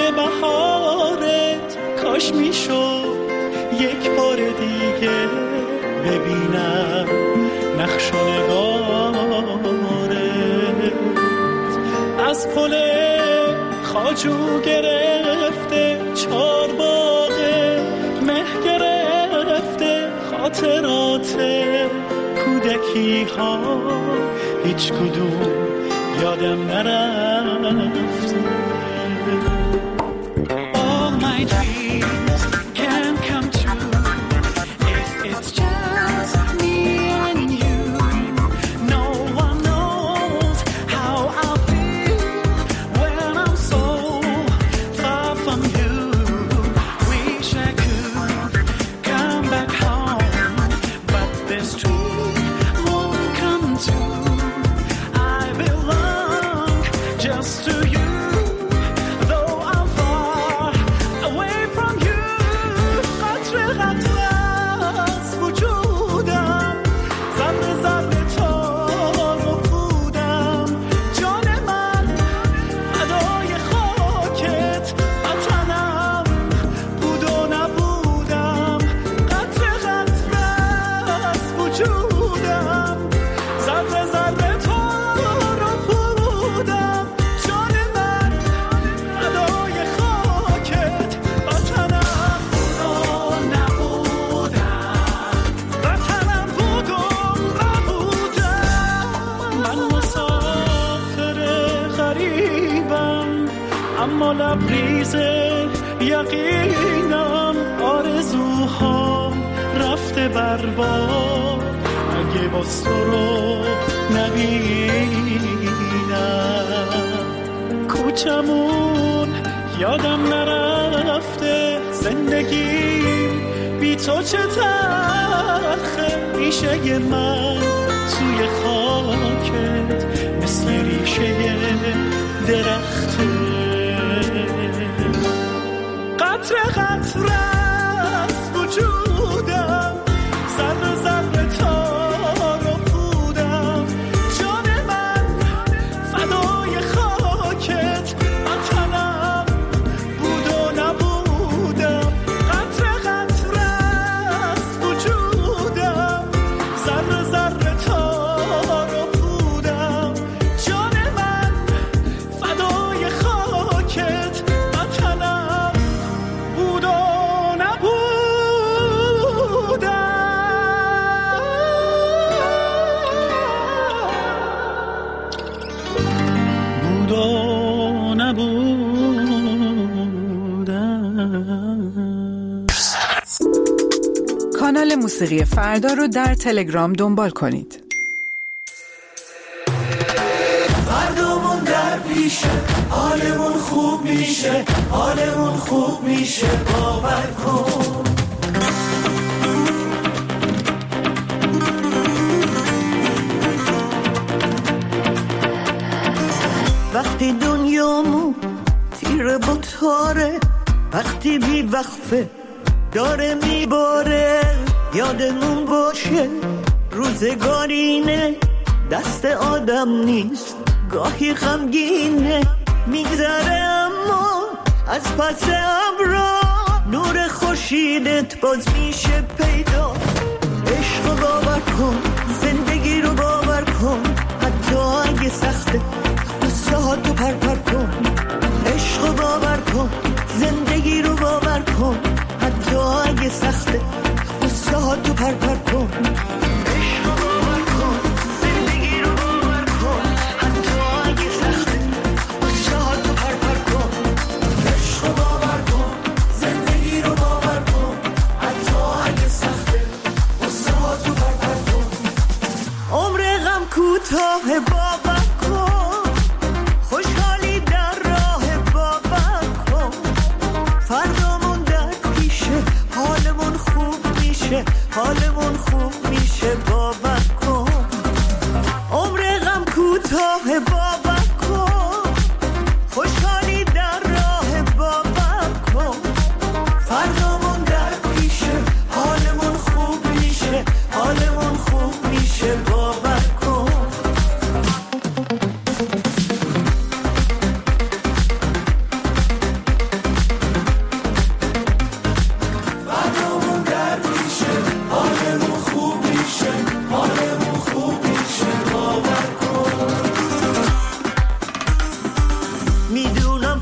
های بهارت کاش میشد یک بار دیگه ببینم نقش و نگارت. از پل خواجو گرفته چار باغ مه گرفته خاطرات کودکی ها هیچ کدوم یادم نرفته. All my dreams can come true if it's just me and you. No one knows how I feel when I'm so far from you. Wish I could come back home, but this dream won't come true. I belong just to you. اما لبریز یقینم آرزوها رفته برباد. اگه باز تو رو نبینم کوچمون یادم نرفته. زندگی بی تو چه تلخه. ریشه من توی خاکت مثل ریشه درخته. قطره قطره از وجودم ذره ذره تار و پودم. جان من فدای خاکت وطنم بود و نبودم. قطره قطره از وجودم ذره ذره تار و پودم. جان من فدای خاکت وطنم بود و نبودم. کانال موسیقی فردا رو در تلگرام دنبال کنید. فردامون در پیشه، حالمون خوب میشه، حالمون خوب میشه، باور کن. وقتی دنیامون تیره با تاره، وقتی بی وقفه داره میباره، یادمون باشه روزگارینه، دست آدم نیست، گاهی غمگینه، میگذره اما از پس ابرا نور خورشیدت باز میشه پیدا. عشق رو باور کن، زندگی رو باور کن، حتی اگه سخته قصه ها تو پر کن. عشق رو باور کن، زندگی رو باور کن، حتی اگه سخته قصه ها تو پر کن. عشق رو باور کن، زندگی رو باور کن، حتی اگه سخته قصه ها تو پر کن. عشق رو باور کن، زندگی رو باور کن، حتی اگه سخته قصه ها تو پر کن. عمر غم کوتاه باور کن، خوشحالی در راه باور کن. فردامون در پیشه، حالمون خوب میشه، حالمون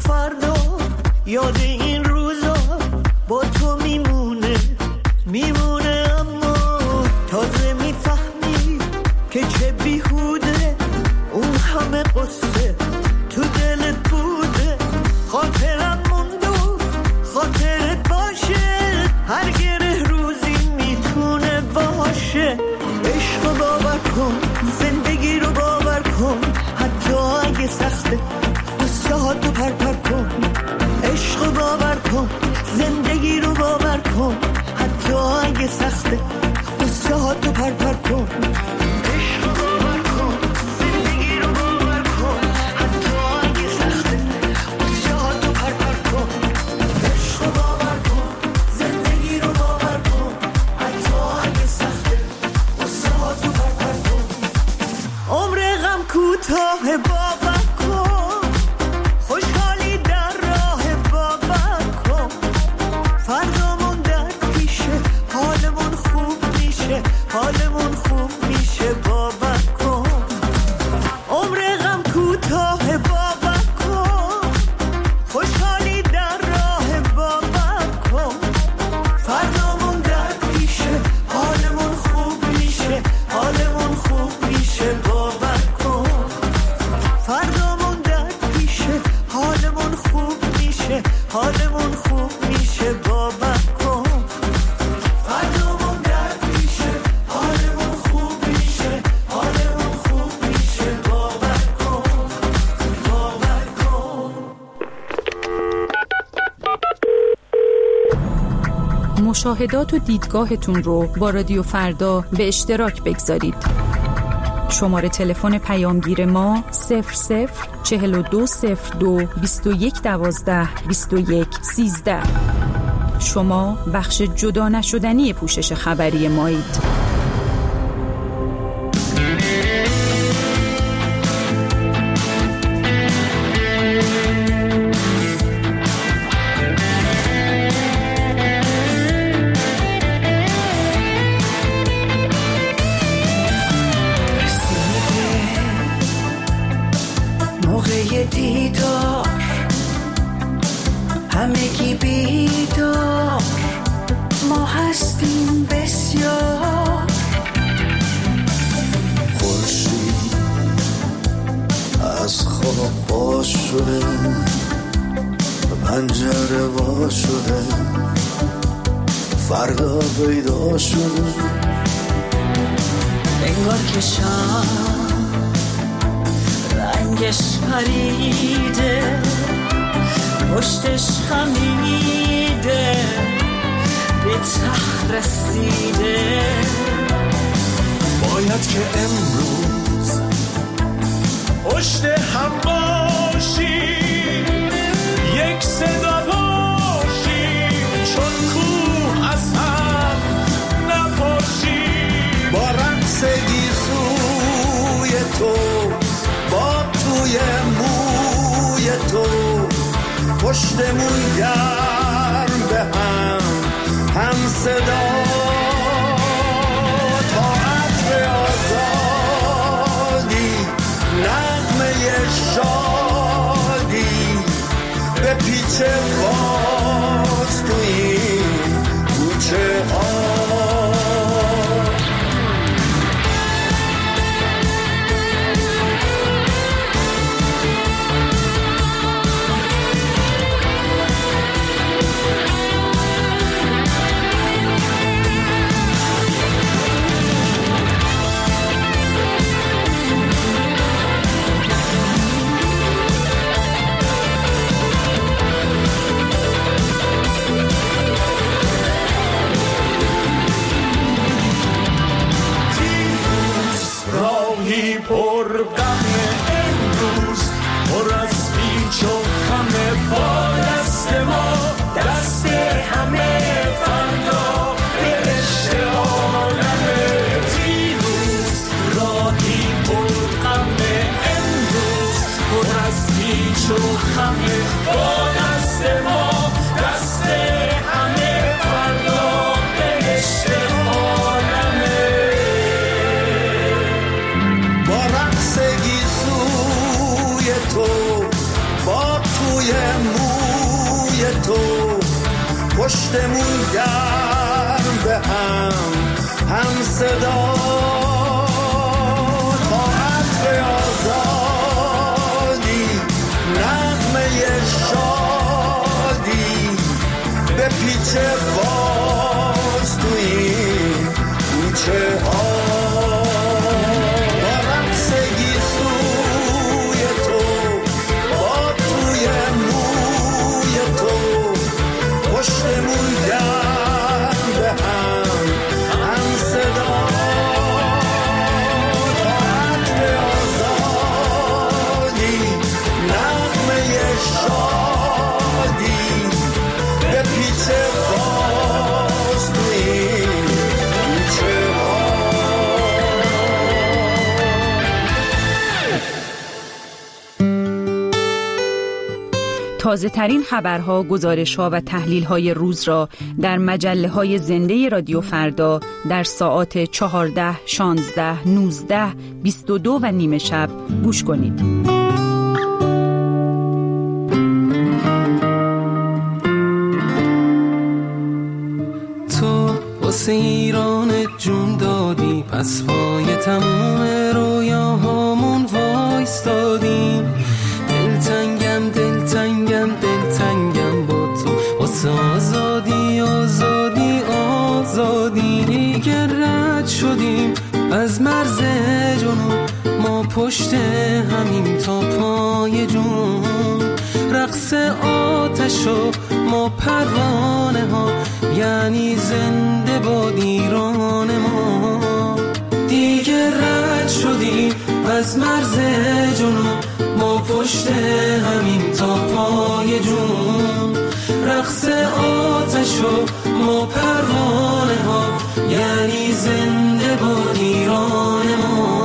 فردا یاد این روزا با تو میمونه اما تازه میفهمی که چه بیهوده اون همه قصه تو دلت بوده. خاطرم موندو خاطرت باشه، هر گره روزی میتونه باشه. عشق باور کن، زندگی رو باور کن، حتی اگه سخته قصه ها تو پر کن. عشق باور کن، زندگی رو باور کن، حتی اگه سخته قصه ها تو پر کن. عشق باور کن، زندگی رو باور کن، حتی اگه سخته قصه ها تو پر کن. عشق باور کن، زندگی رو باور کن، حتی اگه سخته قصه ها تو پر کن. عمر غم کوتاه باور کن، خوشحالی در راه باور کن. فردامون در پیشه، حالمون خوب میشه، حالمون خوب میشه باور کن. عمر غم کوتاه باور کن، خوشحالی در راه باور کن. فردامون در پیشه، حالمون خوب میشه، حالمون خوب میشه باور کن. فردامون در پیشه، حالمون خوب میشه، حالمون خوب میشه باور کن. فردامون در پیشه، حالمون خوب میشه، حالمون خوب میشه باور کن، باور کن. مشاهدات و دیدگاهتون رو با رادیو فردا به اشتراک بگذارید. شماره تلفن پیامگیر ما 004202 2112 2113. شما بخش جدا نشدنی پوشش خبری مایید. موقع دیدار همگی بیدار، ما هستیم بسیار. خورشید از خواب باز شده، پنجره وا شده، فردا پیدا شده. انگار که شام رنگش پریده، پشتش خمیده، به ته رسیده. باید که امروز پشت هم باشی، یک صدا باشی، چون کوه از هم نپاشی. با رقص گیسوی تو، با توی موی تو، پشتمون گرم به هم صدا. تا عطر آزادی، نغمه شادی، به پیچ باز تو این کوچه ها. تو پشتمون گرم به هم صدا تا عطر آزادی نغمه شادی به پیچه باز تو این کوچه ها تازه ترین خبرها، گزارش‌ها و تحلیل‌های روز را در مجله‌های زنده رادیو فردا در ساعات 14، 16، 19، 22 و نیم شب گوش کنید. تو واسه ایران جون دادی، پس پای تموم رویاهامون وایستادیم. دلتنگم با تو واسه آزادی دیگه رد شدیم از مرز جنون، ما پشت همیم تا پای جون. رقص آتش و ما پروانه ها، یعنی زنده باد ایران ما. دیگه رد شدیم از مرز جنون، ما پشت همین تا پای جون. رقص آتش و ما پروانه ها، یعنی زنده باد ایران ما.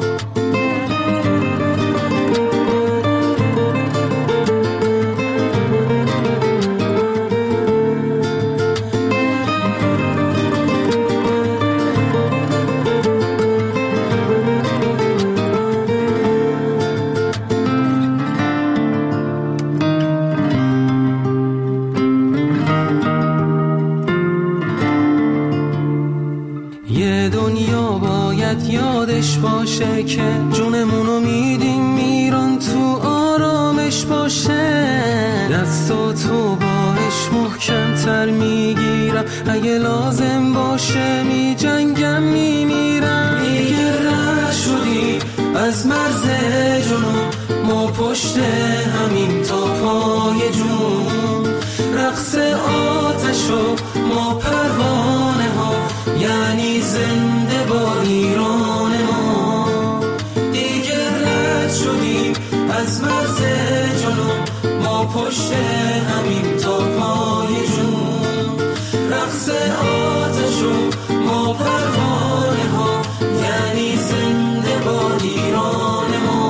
یادش باشه که جونمونو میدیم ایران، تو آرامش باشه. دستاتو باش محکم‌تر میگیرم، اگه لازم باشه میجنگم میمیرم. دیگه رد شدی از مرز جنون، ما پشت همین تا پای جون. رقص آتش و ما پروانه ها، یعنی زنده باد ایران ما. دیگه رد شدیم از مرز جنون، ما پشت همین تا پای جون. رقص آتش و ما پروانه ها، یعنی زنده باد ایران ما.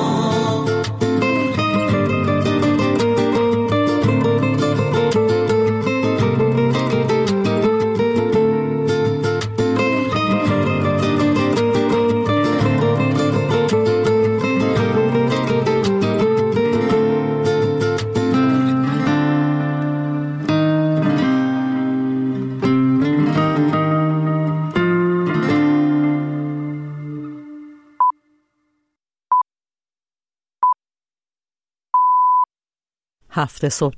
هفت صبح